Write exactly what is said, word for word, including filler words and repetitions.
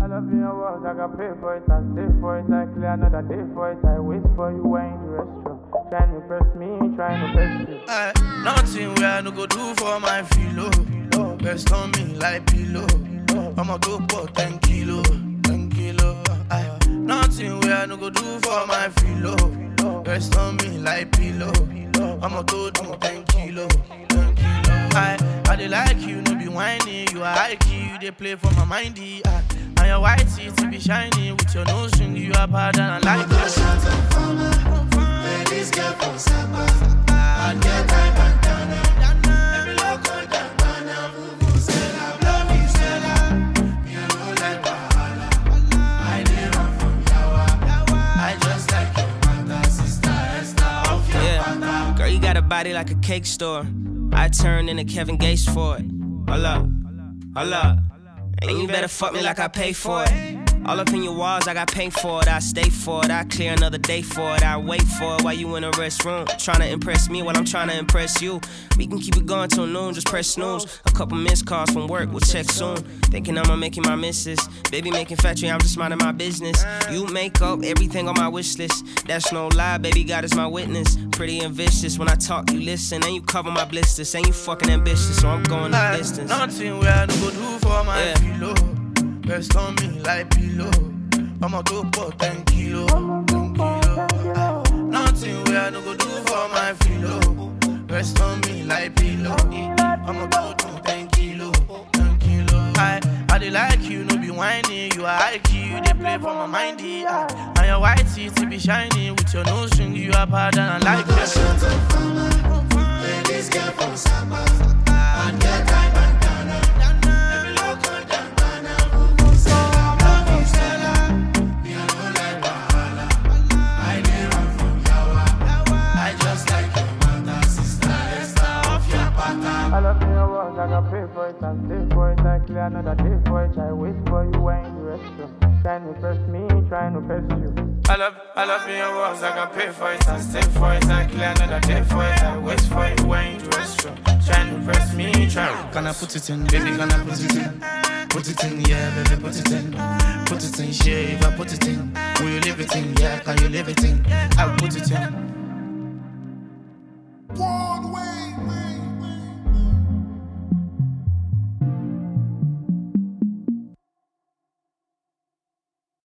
I love your words, I got pay for it, I stay for it, I clear another day for it, I wait for you when in the restaurant. Trying to press me, trying to press you. Aye, nothing where I no go do for my filo. Rest on me like pillow. I'ma go for ten kilo, ten kilo. Aye, nothing where I no go do for my filo. Rest on me like pillow. I'ma go do ten kilo, ten kilo. Aye, I dey like you, no be whiny. You are high key, you dey play for my mindy. Aye, and your white teeth be shiny with your nose ring. You are bad and I like it. This girl from Saba, I get time and dana. Every local dana, Vuvuzela, love you, Stella. Me I no like Wahala. I dey run from Yawa. I just like your mother, sister Esther of your Yeah, mother. girl, you got a body like a cake store. I turned into Kevin Gates for it. Hold up, hold up. And you better fuck me like I pay for it. All up in your walls, I got paint for it. I stay for it. I clear another day for it. I wait for it while you in a restroom. Tryna impress me while I'm tryna impress you. We can keep it going till noon, just press snooze. A couple missed calls from work, we'll check soon. Thinking I'm making my misses. Baby making factory, I'm just minding my business. You make up everything on my wish list. That's no lie, baby God is my witness. Pretty and vicious, when I talk you listen. And you cover my blisters, and you fucking ambitious. So I'm going the distance. Nothing where I no go do for my Yeah. pillow. Rest on me like pillow. I'ma go for ten kilo, ten kilo. Aye, nothing where I no go do for my pillow. Rest on me like pillow. I'ma go do ten kilo, ten kilo. Aye, I dey like you, no be whiny. You are high key, you dey play for my mindy. Aye, and your white teeth be shiny with your nose ring. You are bad and I like it. This girl from Saba, I get time and dana. Every local dana, Vuvuzela, love you, Stella. Me I no like Wahala. I dey run from Yawa. I just like your mother, sister Esther of your pata. I love your words, I got pay for it, I stay for it, I clear another day for it, I wait for you when in the restaurant. Trying to press me, trying to press you. I love, I love your words, I got pay for it, I stay for it, I clear another day for it, I wait for you when in the restaurant. Trying to press me, trying. Can I put it in, baby, can I put it in? Put it in, yeah, baby, put it in. Put it in, yeah, if I put it in. Will you leave it in, yeah, can you leave it in? I'll put it in.